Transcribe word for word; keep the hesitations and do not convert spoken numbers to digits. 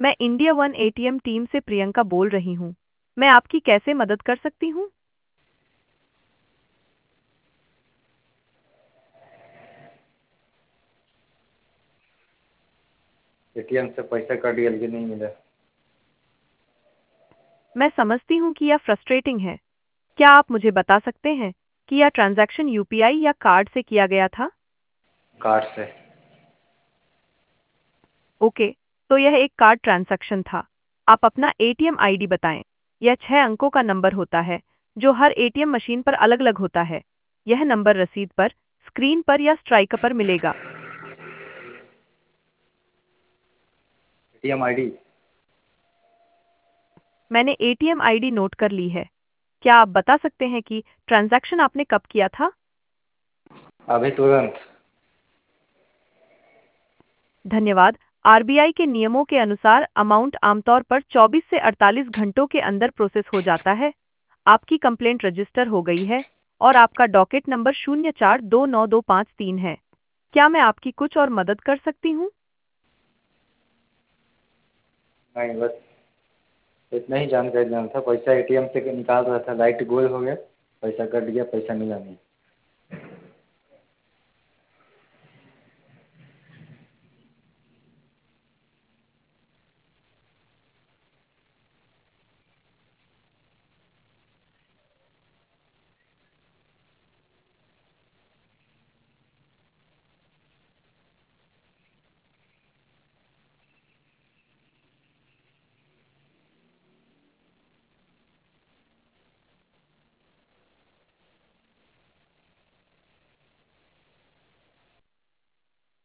मैं India one ATM team से प्रियंका बोल रही हूँ। मैं आपकी कैसे मदद कर सकती हूँ? एटीएम से पैसा कट गया लेकिन नहीं मिला। मैं समझती हूँ कि यह फ्रस्ट्रेटिंग है। क्या आप मुझे बता सकते हैं कि यह ट्रांजैक्शन यूपीआई या कार्ड से किया गया था? कार्ड से। ओके, तो यह एक कार्ड ट्रांजैक्शन था। आप अपना एटीएम आईडी बताएं। यह छह अंकों का नंबर होता है, जो हर एटीएम मशीन पर अलग-अलग होता है। यह नंबर रसीद पर, स्क्रीन पर या स्ट्राइक पर मिलेगा। ATM ID. मैंने एटीएम आईडी नोट कर ली है। क्या आप बता सकते हैं कि ट्रांजैक्शन आपने कब किया था? अभी तुरंत। धन्यवाद। आरबीआई के नियमों के अनुसार अमाउंट आमतौर पर चौबीस से अड़तालीस घंटों के अंदर प्रोसेस हो जाता है। आपकी कंप्लेंट रजिस्टर हो गई है और आपका डॉकेट नंबर शून्य चार दो नौ दो पाँच तीन है। क्या मैं आपकी कुछ और मदद कर सकती हूँ? नहीं, बस इतना ही जानकारी लेना था। पैसा एटीएम से निकाल रहा था, लाइट गोल हो गया, पैसा कट गया, पैसा मिला नहीं।